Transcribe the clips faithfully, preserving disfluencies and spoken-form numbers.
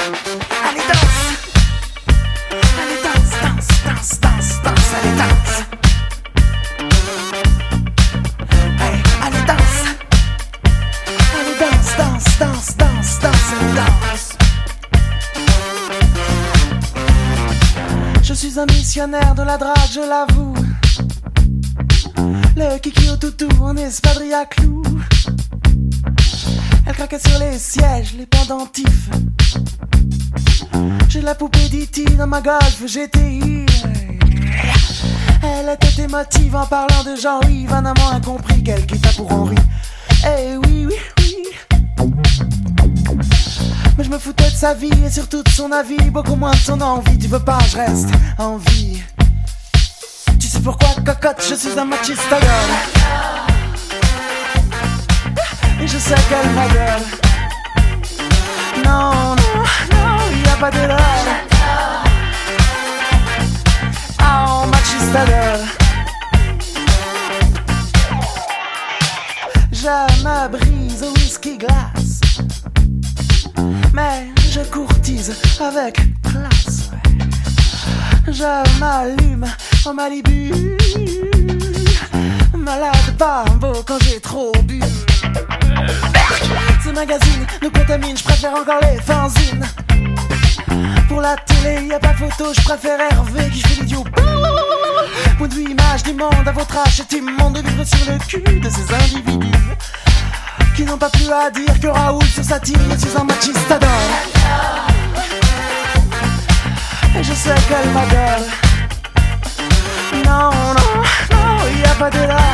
Allez danse, allez danse, danse, danse, danse, danse, allez danse. Hey, allez danse, allez danse, danse, danse, danse, danse, allez danse. Je suis un missionnaire de la drague, je l'avoue. Le kiki au toutou en espadrille à clous. Elle craquait sur les sièges, les pendentifs. J'ai la poupée d'E T dans ma Golf G T I. Elle était émotive en parlant de Jean-Yves. Un amant incompris qu'elle quitta pour Henri. Eh oui, oui, oui. Mais je me foutais de sa vie et surtout de son avis. Beaucoup moins de son envie. Tu veux pas, je reste en vie. Tu sais pourquoi, cocotte, je suis un machiste à gueule. Et je sais qu'elle ma gueule. Non, non, non, y a pas de l'heure. Oh, machiste à gueule. Je me brise au whisky glace. Mais je courtise avec classe. Je m'allume en Malibu. Malade pas beau quand j'ai trop bu. Ce magazine nous contamine, je préfère encore les fanzines. Pour la télé, y a pas photo, je préfère Hervé qui fait l'idiot. Point de vue image du monde, à votre âge, c'est immonde de vivre sur le cul de ces individus qui n'ont pas plus à dire que Raoul sur sa tire. Je suis un machiste adore. Et je sais qu'elle m'adore. Non, non, non, y a pas de là.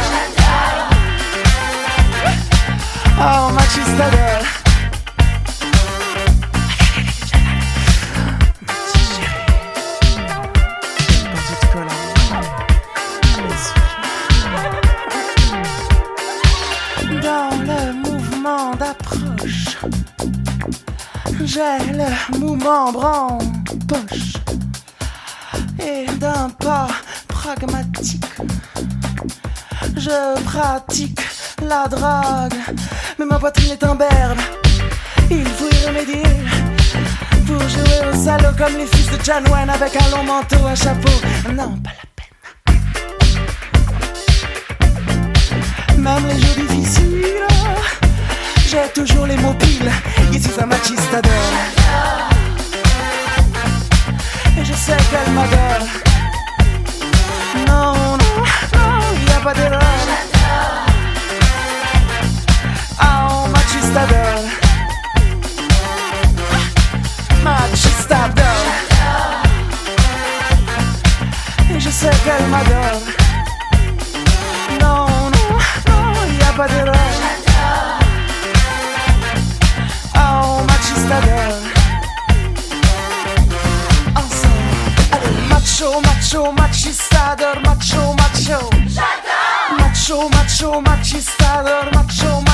Oh, machiste adore. Dans le mouvement d'approche, j'ai le mouvement bras en poche. Et d'un pas pragmatique, je pratique la drague. Mais ma poitrine est un berbe, il faut y remédier. Pour jouer au salaud comme les fils de John Wayne avec un long manteau, un chapeau, non pas la peine. Même les jeux difficiles, j'ai toujours les mots piles. Ici un machiste adore. Et je sais qu'elle m'adore. Non, non, non, y a pas d'erreur. Oh, machiste adore. Machiste adore. Et je sais qu'elle m'adore. Non, non, non, y a pas d'erreur. Oh, machiste adore. Macho, macho, machistador, macho, macho. J'adore. Macho, macho, machistador, macho,